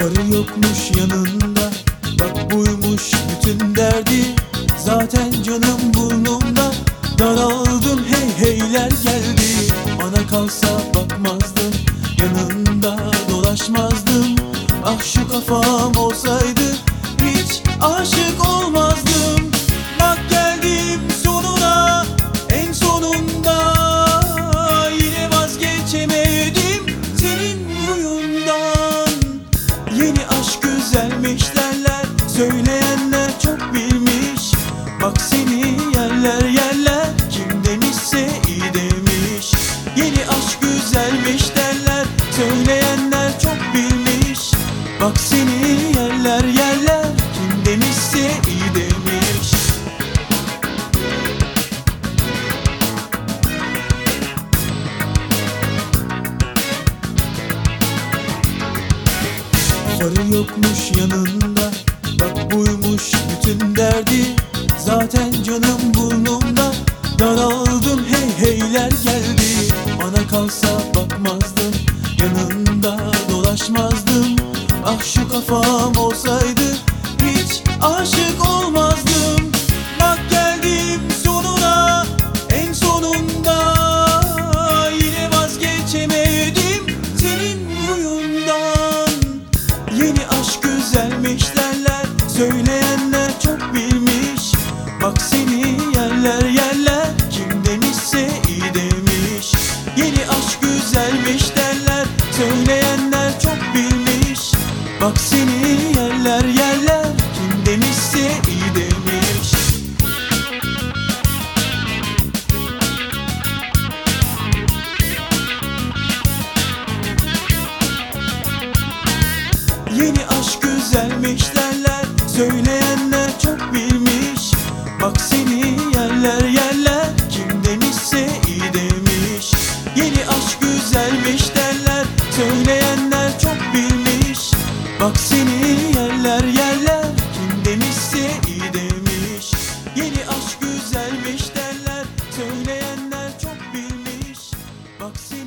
Varı yokmuş yanında, bak buymuş bütün derdi. Zaten canım burnumda, daraldım hey heyler geldi. Bana kalsa bakmazdım, yanında dolaşmazdım. Ah şu kafam olsaydı hiç aşık olmazdım. Bak geldim sonuna, en sonunda. Yine vazgeçemedim senin huyundan. Yeni aşk güzelmiş derler, söyleyenler çok bilmiş. Bak seni yerler yerler, kim demişse iyi demiş. Yeni aşk güzelmiş derler, söyleyenler çok bilmiş. Bak seni yerler yerler, kim demişse iyi demiş. Varı yokmuş yanında, bak buymuş bütün derdi. Zaten canım burnumda, daraldım hey heyler geldi. Bana kalsa bakmazdım, yanında dolaşmazdım. Ah şu kafam olsaydı hiç aşık olmazdım. Bak geldim sonuna, en sonunda. Yine vazgeçemedim senin huyundan. Yeni aşk güzelmiş derler, söyleyenler çok bilmiş. Bak seni yerler yerler, kim demişse iyi demiş. Yeni aşk güzelmiş derler, söyleyenler çok bilmiş. Bak seni yerler yerler, kim demişse iyi demiş. Yeni aşk güzelmiş derler, söyleyenler çok bilmiş. Bak seni yerler yerler, kim demişse iyi demiş. Yeni aşk güzelmiş derler, söyleyenler çok bilmiş. Bak seni yerler yerler, kim demişse iyi demiş. Yeni aşk güzelmiş derler, söyleyenler çok bilmiş. Bak seni